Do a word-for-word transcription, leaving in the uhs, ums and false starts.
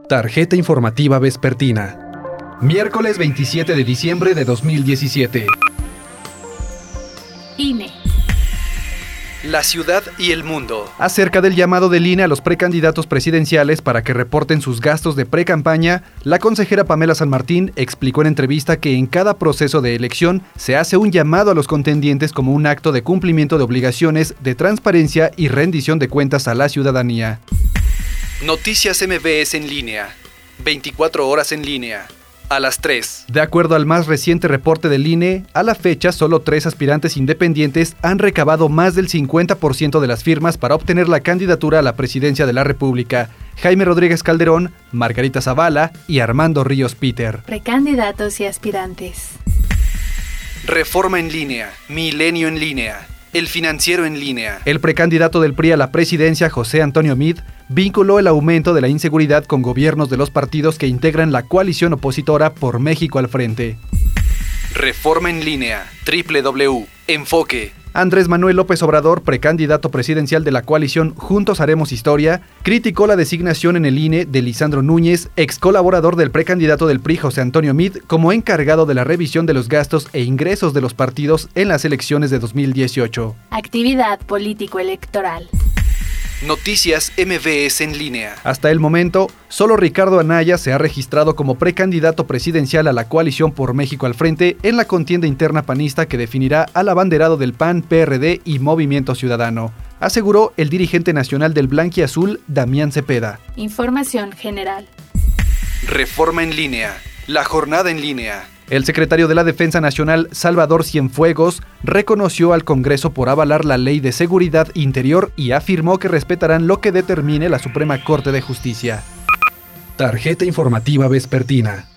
Tarjeta informativa vespertina. Miércoles veintisiete de diciembre de dos mil diecisiete. I N E. La ciudad y el mundo. Acerca del llamado del I N E a los precandidatos presidenciales para que reporten sus gastos de precampaña, la consejera Pamela San Martín explicó en entrevista que en cada proceso de elección se hace un llamado a los contendientes como un acto de cumplimiento de obligaciones, de transparencia y rendición de cuentas a la ciudadanía. Noticias M B S en línea. veinticuatro horas en línea. A las tres. De acuerdo al más reciente reporte del I N E, a la fecha solo tres aspirantes independientes han recabado más del cincuenta por ciento de las firmas para obtener la candidatura a la presidencia de la República: Jaime Rodríguez Calderón, Margarita Zavala y Armando Ríos Peter. Precandidatos y aspirantes. Reforma en línea, Milenio en línea, El Financiero en línea. El precandidato del P R I a la presidencia, José Antonio Meade, vinculó el aumento de la inseguridad con gobiernos de los partidos que integran la coalición opositora Por México al Frente. Reforma en línea, doble u doble u doble u. Enfoque. Andrés Manuel López Obrador, precandidato presidencial de la coalición Juntos Haremos Historia, criticó la designación en el I N E de Lisandro Núñez, ex colaborador del precandidato del P R I José Antonio Meade, como encargado de la revisión de los gastos e ingresos de los partidos en las elecciones de dos mil dieciocho. Actividad político-electoral. Noticias M B S en línea. Hasta el momento, solo Ricardo Anaya se ha registrado como precandidato presidencial a la coalición Por México al Frente en la contienda interna panista que definirá al abanderado del P A N, P R D y Movimiento Ciudadano, aseguró el dirigente nacional del Blanquiazul, Damián Cepeda. Información general. Reforma en línea. La jornada en línea. El secretario de la Defensa Nacional, Salvador Cienfuegos, reconoció al Congreso por avalar la Ley de Seguridad Interior y afirmó que respetarán lo que determine la Suprema Corte de Justicia. Tarjeta informativa vespertina.